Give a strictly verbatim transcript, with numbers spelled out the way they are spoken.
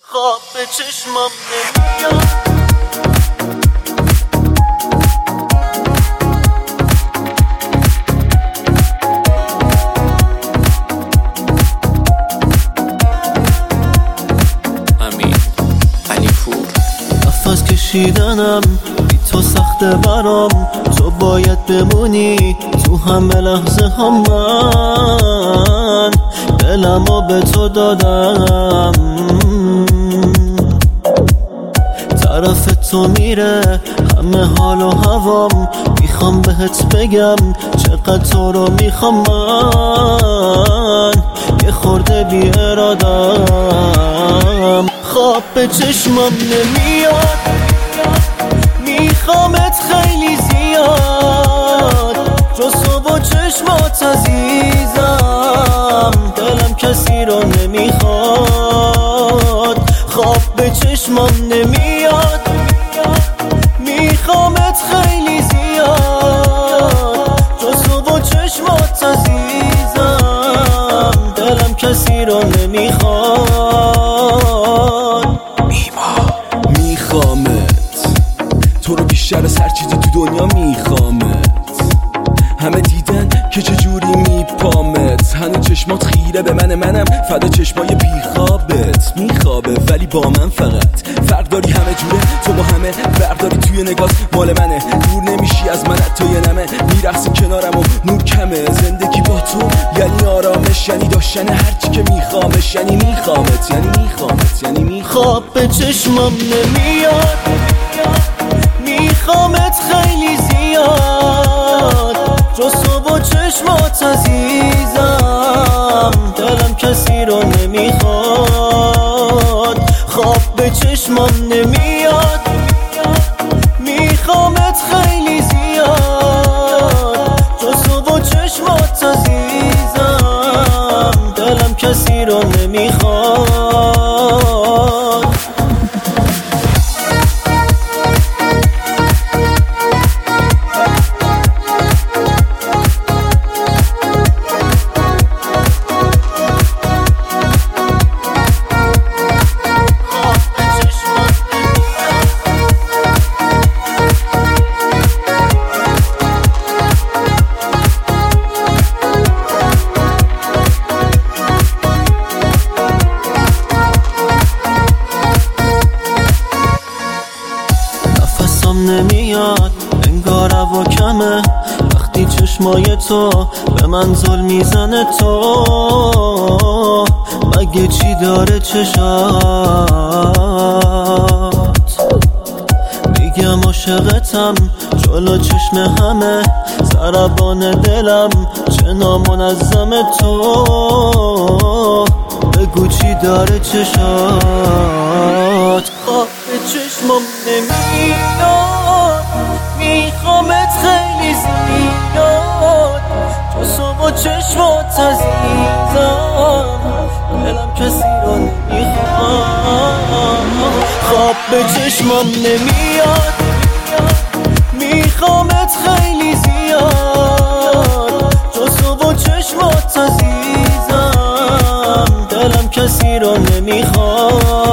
خواب به چشمم نمیاد. نفس کشیدنم بی تو سخته برام، تو باید بمونی تو همه لحظه هم. من دلمو به تو دادم، طرف تو میره همه حال و هوام. میخوام بهت بگم چقدر تو رو میخوام. من یه خورده بی ارادم، خواب به چشمم نمیاد. میخوامت خیلی زیاد، جز تو با چشمات عزیزم. دلم کسی رو نمیخواد، خواب به چشمم نمیاد. میخوامت خیلی زیاد، جز تو با چشمات عزیزم. دلم کسی رو نمیخواد. میخوامت تو رو بیشتر از هر چیزی تو دنیا میخوامت. همه دیدن که چجوری میپامت، هنو چشمات خیره به من، منم فدا چشمای بیخوابت. میخوابه ولی با من فقط فرق داری، همه جوره تو با همه برداری. توی نگات مال منه، دور نمیشی از من حتی یه نمه. میرقصی کنارم و نور کمه، زندگی با تو یعنی آرامش، یعنی داشتن هرچی که میخوامش. یعنی میخوامت یعنی میخوامت یعنی میخوامت. خواب به چشمم نمیاد. میخوامت خیلی زیاد، جز تو با چشمات عزیزم. دلم کسی رو نمیخواد، خواب به چشمم نمیاد. میخوامت خیلی زیاد، جز تو با چشمات عزیزم. دلم کسی رو نمیخواد. نمیاد انگار هوا کمه، وقتی چشمای تو به من ظلم میزنه. تو مگه چی داره چشات؟ میگم عاشقتم جلو چشم همه، ضربان دلم چه نامنظمه. تو بگو چی داره چشات؟ خواب به چشمم نمیاد. میخوامت خیلی زیاد، جز تو با چشمات عزیزم. دلم کسی رو نمیخواد، خواب به چشمم نمیاد. میخوامت خیلی زیاد، جز تو با چشمات عزیزم. دلم کسی رو نمیخواد.